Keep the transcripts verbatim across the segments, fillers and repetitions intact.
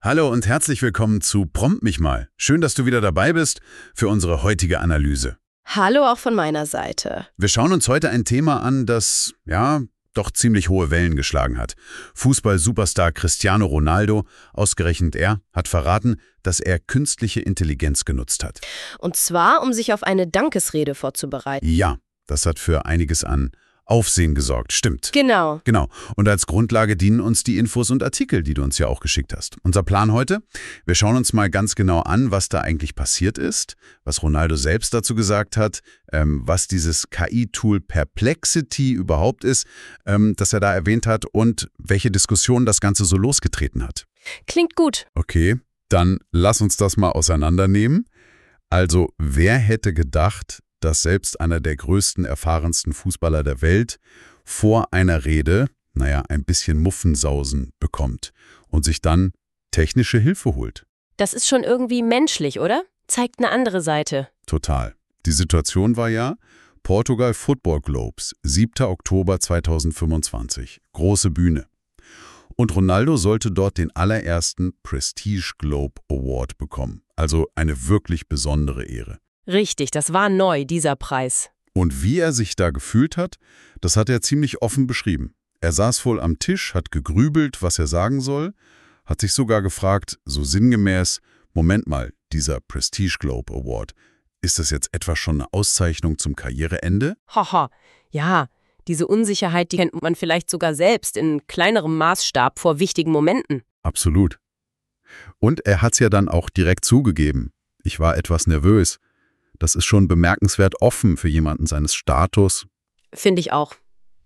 Hallo und herzlich willkommen zu Prompt mich mal. Schön, dass du wieder dabei bist für unsere heutige Analyse. Hallo auch von meiner Seite. Wir schauen uns heute ein Thema an, das, ja, doch ziemlich hohe Wellen geschlagen hat. Fußball-Superstar Cristiano Ronaldo, ausgerechnet er, hat verraten, dass er künstliche Intelligenz genutzt hat. Und zwar, um sich auf eine Dankesrede vorzubereiten. Ja, das hat für einiges an Aufsehen gesorgt, stimmt. Genau. Genau. Und als Grundlage dienen uns die Infos und Artikel, die du uns ja auch geschickt hast. Unser Plan heute? Wir schauen uns mal ganz genau an, was da eigentlich passiert ist, was Ronaldo selbst dazu gesagt hat, ähm, was dieses K I-Tool Perplexity überhaupt ist, ähm, das er da erwähnt hat und welche Diskussion das Ganze so losgetreten hat. Klingt gut. Okay, dann lass uns das mal auseinandernehmen. Also, wer hätte gedacht, dass selbst einer der größten, erfahrensten Fußballer der Welt vor einer Rede, naja, ein bisschen Muffensausen bekommt und sich dann technische Hilfe holt. Das ist schon irgendwie menschlich, oder? Zeigt eine andere Seite. Total. Die Situation war ja Portugal Football Globes, siebter Oktober zweitausendfünfundzwanzig. Große Bühne. Und Ronaldo sollte dort den allerersten Prestige Globe Award bekommen. Also eine wirklich besondere Ehre. Richtig, das war neu, dieser Preis. Und wie er sich da gefühlt hat, das hat er ziemlich offen beschrieben. Er saß wohl am Tisch, hat gegrübelt, was er sagen soll, hat sich sogar gefragt, so sinngemäß, Moment mal, dieser Prestige Globe Award, ist das jetzt etwa schon eine Auszeichnung zum Karriereende? Haha, ja, diese Unsicherheit, die kennt man vielleicht sogar selbst in kleinerem Maßstab vor wichtigen Momenten. Absolut. Und er hat's ja dann auch direkt zugegeben. Ich war etwas nervös. Das ist schon bemerkenswert offen für jemanden seines Status. Finde ich auch.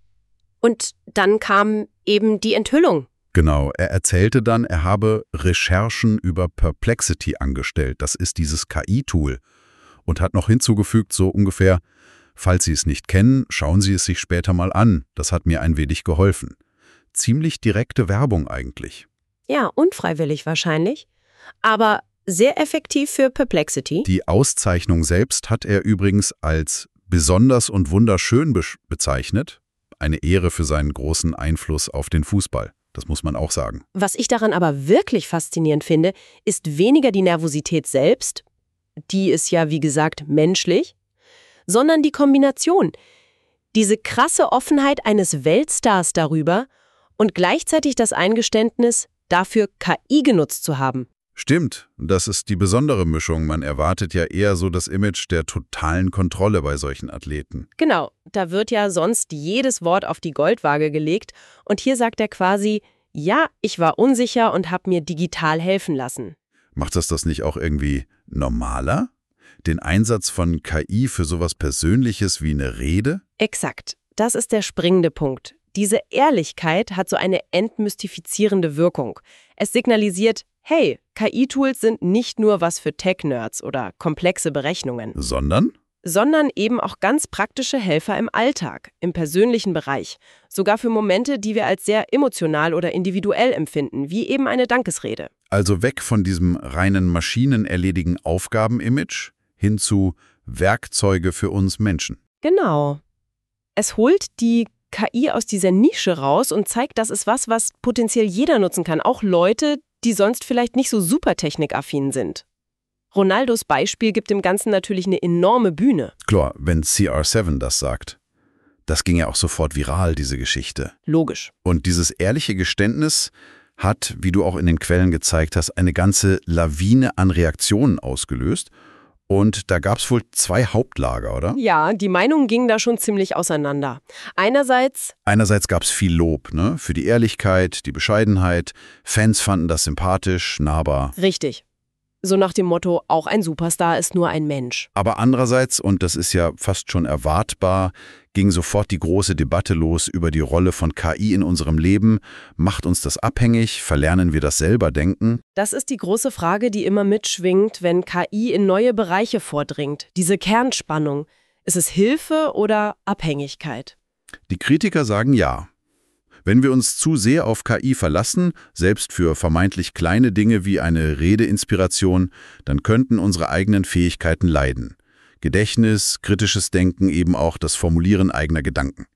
Und dann kam eben die Enthüllung. Genau, er erzählte dann, er habe Recherchen über Perplexity angestellt. Das ist dieses K I-Tool. Und hat noch hinzugefügt, so ungefähr, falls Sie es nicht kennen, schauen Sie es sich später mal an. Das hat mir ein wenig geholfen. Ziemlich direkte Werbung eigentlich. Ja, unfreiwillig wahrscheinlich. Aber sehr effektiv für Perplexity. Die Auszeichnung selbst hat er übrigens als besonders und wunderschön be- bezeichnet. Eine Ehre für seinen großen Einfluss auf den Fußball. Das muss man auch sagen. Was ich daran aber wirklich faszinierend finde, ist weniger die Nervosität selbst, die ist ja wie gesagt menschlich, sondern die Kombination. Diese krasse Offenheit eines Weltstars darüber und gleichzeitig das Eingeständnis, dafür K I genutzt zu haben. Stimmt, das ist die besondere Mischung. Man erwartet ja eher so das Image der totalen Kontrolle bei solchen Athleten. Genau, da wird ja sonst jedes Wort auf die Goldwaage gelegt und hier sagt er quasi, ja, ich war unsicher und habe mir digital helfen lassen. Macht das das nicht auch irgendwie normaler? Den Einsatz von K I für sowas Persönliches wie eine Rede? Exakt, das ist der springende Punkt. Diese Ehrlichkeit hat so eine entmystifizierende Wirkung. Es signalisiert, hey, K I-Tools sind nicht nur was für Tech-Nerds oder komplexe Berechnungen. Sondern? Sondern eben auch ganz praktische Helfer im Alltag, im persönlichen Bereich. Sogar für Momente, die wir als sehr emotional oder individuell empfinden, wie eben eine Dankesrede. Also weg von diesem reinen maschinenerledigen Aufgaben-Image hin zu Werkzeuge für uns Menschen. Genau. Es holt die K I aus dieser Nische raus und zeigt, das ist was, was potenziell jeder nutzen kann. Auch Leute, die sonst vielleicht nicht so super technikaffin sind. Ronaldos Beispiel gibt dem Ganzen natürlich eine enorme Bühne. Klar, wenn C R sieben das sagt. Das ging ja auch sofort viral, diese Geschichte. Logisch. Und dieses ehrliche Geständnis hat, wie du auch in den Quellen gezeigt hast, eine ganze Lawine an Reaktionen ausgelöst. Und da gab es wohl zwei Hauptlager, oder? Ja, die Meinungen gingen da schon ziemlich auseinander. Einerseits... Einerseits gab es viel Lob, ne? Für die Ehrlichkeit, die Bescheidenheit. Fans fanden das sympathisch, nahbar. Richtig. So nach dem Motto, auch ein Superstar ist nur ein Mensch. Aber andererseits, und das ist ja fast schon erwartbar, ging sofort die große Debatte los über die Rolle von K I in unserem Leben. Macht uns das abhängig? Verlernen wir das selber denken? Das ist die große Frage, die immer mitschwingt, wenn K I in neue Bereiche vordringt. Diese Kernspannung. Ist es Hilfe oder Abhängigkeit? Die Kritiker sagen ja. Wenn wir uns zu sehr auf K I verlassen, selbst für vermeintlich kleine Dinge wie eine Redeinspiration, dann könnten unsere eigenen Fähigkeiten leiden. Gedächtnis, kritisches Denken, eben auch das Formulieren eigener Gedanken.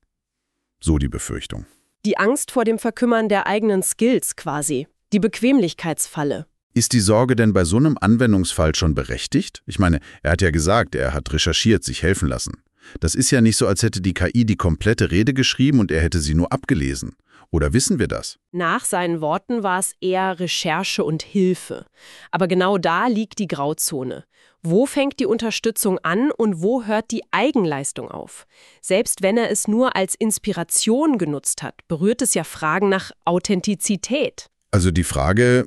So die Befürchtung. Die Angst vor dem Verkümmern der eigenen Skills quasi. Die Bequemlichkeitsfalle. Ist die Sorge denn bei so einem Anwendungsfall schon berechtigt? Ich meine, er hat ja gesagt, er hat recherchiert, sich helfen lassen. Das ist ja nicht so, als hätte die K I die komplette Rede geschrieben und er hätte sie nur abgelesen. Oder wissen wir das? Nach seinen Worten war es eher Recherche und Hilfe. Aber genau da liegt die Grauzone. Wo fängt die Unterstützung an und wo hört die Eigenleistung auf? Selbst wenn er es nur als Inspiration genutzt hat, berührt es ja Fragen nach Authentizität. Also die Frage,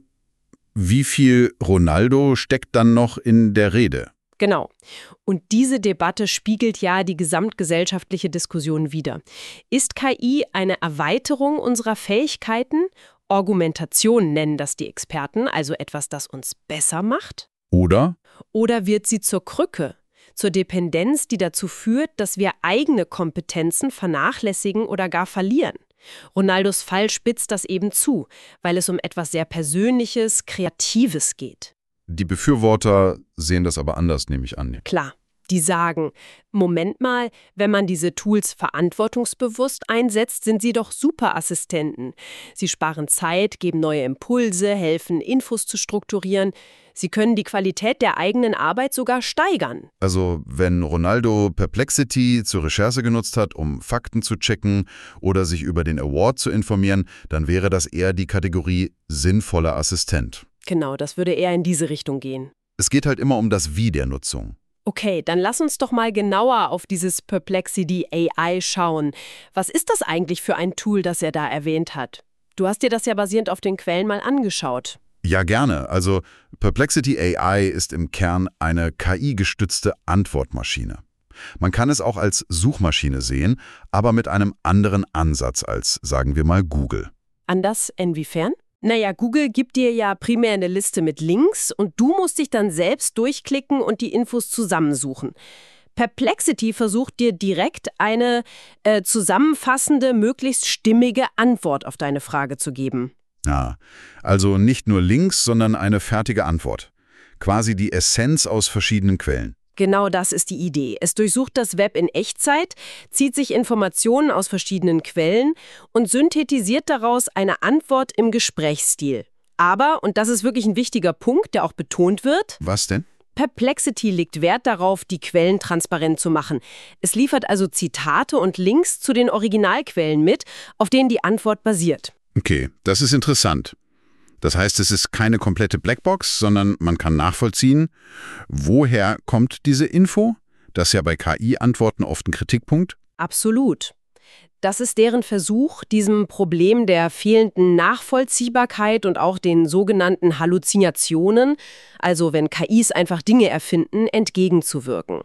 wie viel Ronaldo steckt dann noch in der Rede? Genau. Und diese Debatte spiegelt ja die gesamtgesellschaftliche Diskussion wider. Ist K I eine Erweiterung unserer Fähigkeiten? Argumentation nennen das die Experten, also etwas, das uns besser macht? Oder? Oder wird sie zur Krücke, zur Dependenz, die dazu führt, dass wir eigene Kompetenzen vernachlässigen oder gar verlieren? Ronaldos Fall spitzt das eben zu, weil es um etwas sehr Persönliches, Kreatives geht. Die Befürworter sehen das aber anders, nehme ich an. Klar, die sagen, Moment mal, wenn man diese Tools verantwortungsbewusst einsetzt, sind sie doch Superassistenten. Sie sparen Zeit, geben neue Impulse, helfen, Infos zu strukturieren. Sie können die Qualität der eigenen Arbeit sogar steigern. Also wenn Ronaldo Perplexity zur Recherche genutzt hat, um Fakten zu checken oder sich über den Award zu informieren, dann wäre das eher die Kategorie sinnvoller Assistent. Genau, das würde eher in diese Richtung gehen. Es geht halt immer um das Wie der Nutzung. Okay, dann lass uns doch mal genauer auf dieses Perplexity A I schauen. Was ist das eigentlich für ein Tool, das er da erwähnt hat? Du hast dir das ja basierend auf den Quellen mal angeschaut. Ja, gerne. Also Perplexity A I ist im Kern eine K I-gestützte Antwortmaschine. Man kann es auch als Suchmaschine sehen, aber mit einem anderen Ansatz als, sagen wir mal, Google. Anders inwiefern? Naja, Google gibt dir ja primär eine Liste mit Links und du musst dich dann selbst durchklicken und die Infos zusammensuchen. Perplexity versucht dir direkt eine äh, zusammenfassende, möglichst stimmige Antwort auf deine Frage zu geben. Ja, also nicht nur Links, sondern eine fertige Antwort. Quasi die Essenz aus verschiedenen Quellen. Genau das ist die Idee. Es durchsucht das Web in Echtzeit, zieht sich Informationen aus verschiedenen Quellen und synthetisiert daraus eine Antwort im Gesprächsstil. Aber, und das ist wirklich ein wichtiger Punkt, der auch betont wird, Was denn? Perplexity legt Wert darauf, die Quellen transparent zu machen. Es liefert also Zitate und Links zu den Originalquellen mit, auf denen die Antwort basiert. Okay, das ist interessant. Das heißt, es ist keine komplette Blackbox, sondern man kann nachvollziehen, woher kommt diese Info? Das ist ja bei K I-Antworten oft ein Kritikpunkt. Absolut. Das ist deren Versuch, diesem Problem der fehlenden Nachvollziehbarkeit und auch den sogenannten Halluzinationen, also wenn K Is einfach Dinge erfinden, entgegenzuwirken.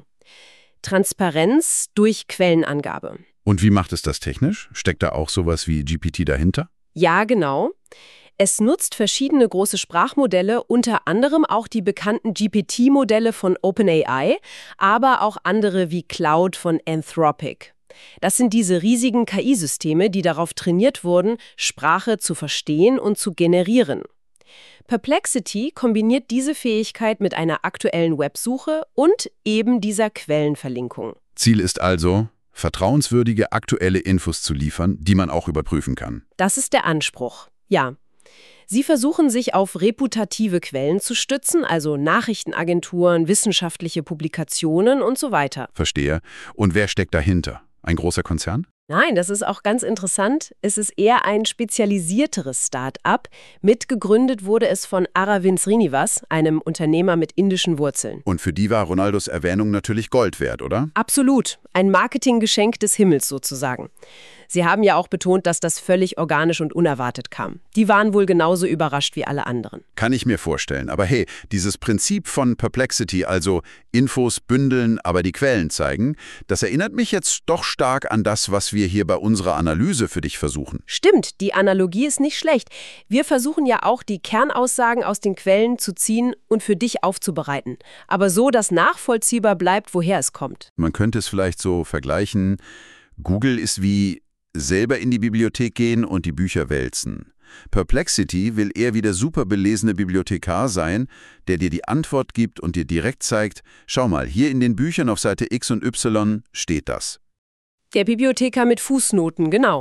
Transparenz durch Quellenangabe. Und wie macht es das technisch? Steckt da auch sowas wie G P T dahinter? Ja, genau. Es nutzt verschiedene große Sprachmodelle, unter anderem auch die bekannten G P T-Modelle von OpenAI, aber auch andere wie Cloud von Anthropic. Das sind diese riesigen K I-Systeme, die darauf trainiert wurden, Sprache zu verstehen und zu generieren. Perplexity kombiniert diese Fähigkeit mit einer aktuellen Websuche und eben dieser Quellenverlinkung. Ziel ist also, vertrauenswürdige aktuelle Infos zu liefern, die man auch überprüfen kann. Das ist der Anspruch, ja. Sie versuchen sich auf reputative Quellen zu stützen, also Nachrichtenagenturen, wissenschaftliche Publikationen und so weiter. Verstehe. Und wer steckt dahinter? Ein großer Konzern? Nein, das ist auch ganz interessant. Es ist eher ein spezialisierteres Start-up. Mitgegründet wurde es von Aravind Srinivas, einem Unternehmer mit indischen Wurzeln. Und für die war Ronaldos Erwähnung natürlich Gold wert, oder? Absolut. Ein Marketinggeschenk des Himmels sozusagen. Sie haben ja auch betont, dass das völlig organisch und unerwartet kam. Die waren wohl genauso überrascht wie alle anderen. Kann ich mir vorstellen. Aber hey, dieses Prinzip von Perplexity, also Infos bündeln, aber die Quellen zeigen, das erinnert mich jetzt doch stark an das, was wir hier bei unserer Analyse für dich versuchen. Stimmt, die Analogie ist nicht schlecht. Wir versuchen ja auch, die Kernaussagen aus den Quellen zu ziehen und für dich aufzubereiten. Aber so, dass nachvollziehbar bleibt, woher es kommt. Man könnte es vielleicht so vergleichen, Google ist wie selber in die Bibliothek gehen und die Bücher wälzen. Perplexity will eher wie der super belesene Bibliothekar sein, der dir die Antwort gibt und dir direkt zeigt, schau mal, hier in den Büchern auf Seite X und Y steht das. Der Bibliothekar mit Fußnoten, genau.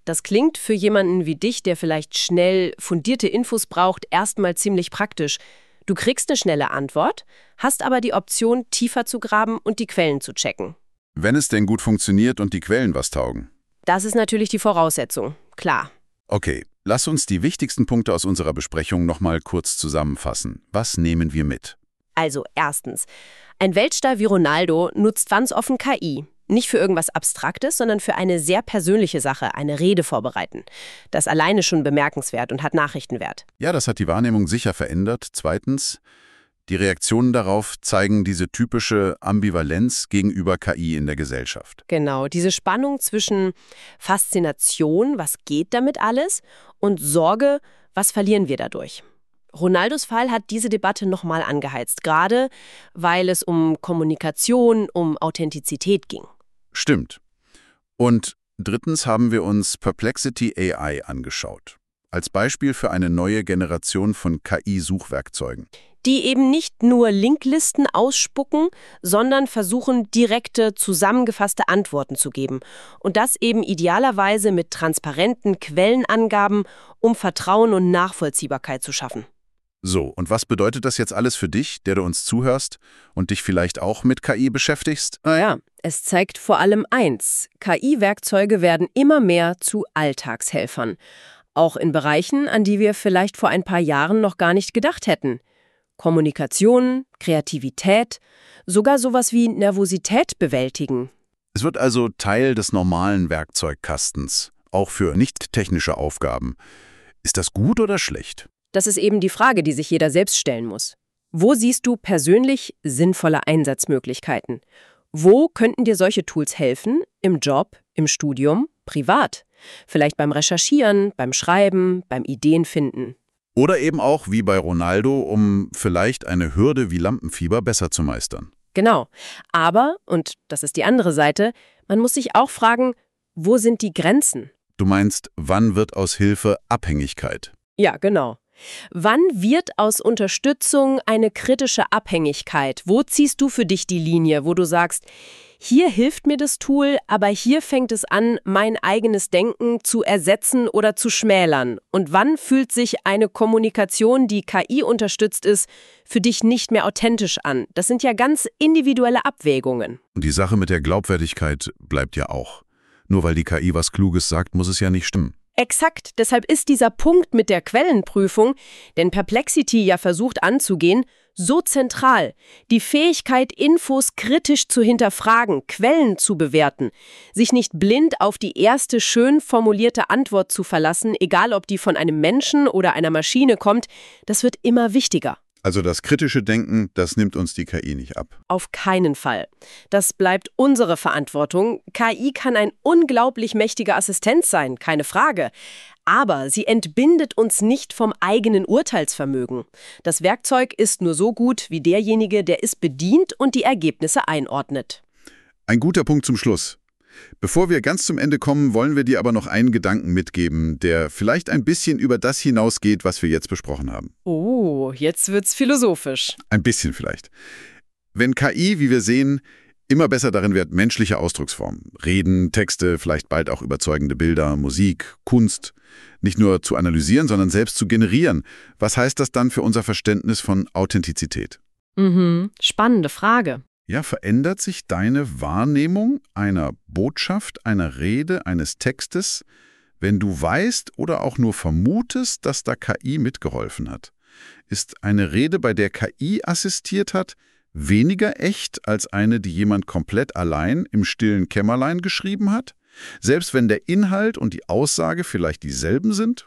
Das klingt für jemanden wie dich, der vielleicht schnell fundierte Infos braucht, erstmal ziemlich praktisch. Du kriegst eine schnelle Antwort, hast aber die Option, tiefer zu graben und die Quellen zu checken. Wenn es denn gut funktioniert und die Quellen was taugen. Das ist natürlich die Voraussetzung, klar. Okay, lass uns die wichtigsten Punkte aus unserer Besprechung nochmal kurz zusammenfassen. Was nehmen wir mit? Also erstens, ein Weltstar wie Ronaldo nutzt ganz offen K I. Nicht für irgendwas Abstraktes, sondern für eine sehr persönliche Sache, eine Rede vorbereiten. Das alleine schon bemerkenswert und hat Nachrichtenwert. Ja, das hat die Wahrnehmung sicher verändert. Zweitens, die Reaktionen darauf zeigen diese typische Ambivalenz gegenüber K I in der Gesellschaft. Genau, diese Spannung zwischen Faszination, was geht damit alles, und Sorge, was verlieren wir dadurch. Ronaldos Fall hat diese Debatte nochmal angeheizt, gerade weil es um Kommunikation, um Authentizität ging. Stimmt. Und drittens haben wir uns Perplexity A I angeschaut. Als Beispiel für eine neue Generation von K I-Suchwerkzeugen. Die eben nicht nur Linklisten ausspucken, sondern versuchen, direkte, zusammengefasste Antworten zu geben. Und das eben idealerweise mit transparenten Quellenangaben, um Vertrauen und Nachvollziehbarkeit zu schaffen. So, und was bedeutet das jetzt alles für dich, der du uns zuhörst und dich vielleicht auch mit K I beschäftigst? Naja, es zeigt vor allem eins: K I-Werkzeuge werden immer mehr zu Alltagshelfern. Auch in Bereichen, an die wir vielleicht vor ein paar Jahren noch gar nicht gedacht hätten. Kommunikation, Kreativität, sogar sowas wie Nervosität bewältigen. Es wird also Teil des normalen Werkzeugkastens, auch für nicht-technische Aufgaben. Ist das gut oder schlecht? Das ist eben die Frage, die sich jeder selbst stellen muss. Wo siehst du persönlich sinnvolle Einsatzmöglichkeiten? Wo könnten dir solche Tools helfen? Im Job, im Studium, privat? Vielleicht beim Recherchieren, beim Schreiben, beim Ideenfinden. Oder eben auch wie bei Ronaldo, um vielleicht eine Hürde wie Lampenfieber besser zu meistern. Genau. Aber, und das ist die andere Seite, man muss sich auch fragen, wo sind die Grenzen? Du meinst, wann wird aus Hilfe Abhängigkeit? Ja, genau. Wann wird aus Unterstützung eine kritische Abhängigkeit? Wo ziehst du für dich die Linie, wo du sagst, hier hilft mir das Tool, aber hier fängt es an, mein eigenes Denken zu ersetzen oder zu schmälern? Und wann fühlt sich eine Kommunikation, die K I unterstützt ist, für dich nicht mehr authentisch an? Das sind ja ganz individuelle Abwägungen. Und die Sache mit der Glaubwürdigkeit bleibt ja auch. Nur weil die K I was Kluges sagt, muss es ja nicht stimmen. Exakt, deshalb ist dieser Punkt mit der Quellenprüfung, den Perplexity ja versucht anzugehen, so zentral. Die Fähigkeit, Infos kritisch zu hinterfragen, Quellen zu bewerten, sich nicht blind auf die erste schön formulierte Antwort zu verlassen, egal ob die von einem Menschen oder einer Maschine kommt, das wird immer wichtiger. Also das kritische Denken, das nimmt uns die K I nicht ab. Auf keinen Fall. Das bleibt unsere Verantwortung. K I kann ein unglaublich mächtiger Assistent sein, keine Frage. Aber sie entbindet uns nicht vom eigenen Urteilsvermögen. Das Werkzeug ist nur so gut wie derjenige, der es bedient und die Ergebnisse einordnet. Ein guter Punkt zum Schluss. Bevor wir ganz zum Ende kommen, wollen wir dir aber noch einen Gedanken mitgeben, der vielleicht ein bisschen über das hinausgeht, was wir jetzt besprochen haben. Oh, jetzt wird's philosophisch. Ein bisschen vielleicht. Wenn K I, wie wir sehen, immer besser darin wird, menschliche Ausdrucksformen, Reden, Texte, vielleicht bald auch überzeugende Bilder, Musik, Kunst, nicht nur zu analysieren, sondern selbst zu generieren, was heißt das dann für unser Verständnis von Authentizität? Mhm, spannende Frage. Ja, verändert sich deine Wahrnehmung einer Botschaft, einer Rede, eines Textes, wenn du weißt oder auch nur vermutest, dass da K I mitgeholfen hat? Ist eine Rede, bei der K I assistiert hat, weniger echt als eine, die jemand komplett allein im stillen Kämmerlein geschrieben hat? Selbst wenn der Inhalt und die Aussage vielleicht dieselben sind?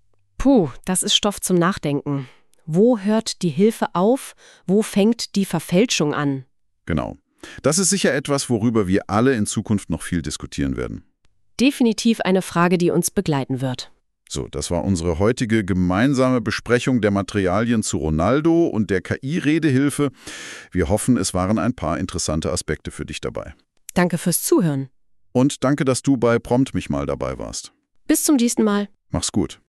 Puh, das ist Stoff zum Nachdenken. Wo hört die Hilfe auf? Wo fängt die Verfälschung an? Genau. Das ist sicher etwas, worüber wir alle in Zukunft noch viel diskutieren werden. Definitiv eine Frage, die uns begleiten wird. So, das war unsere heutige gemeinsame Besprechung der Materialien zu Ronaldo und der K I-Redehilfe. Wir hoffen, es waren ein paar interessante Aspekte für dich dabei. Danke fürs Zuhören. Und danke, dass du bei Prompt mich mal dabei warst. Bis zum nächsten Mal. Mach's gut.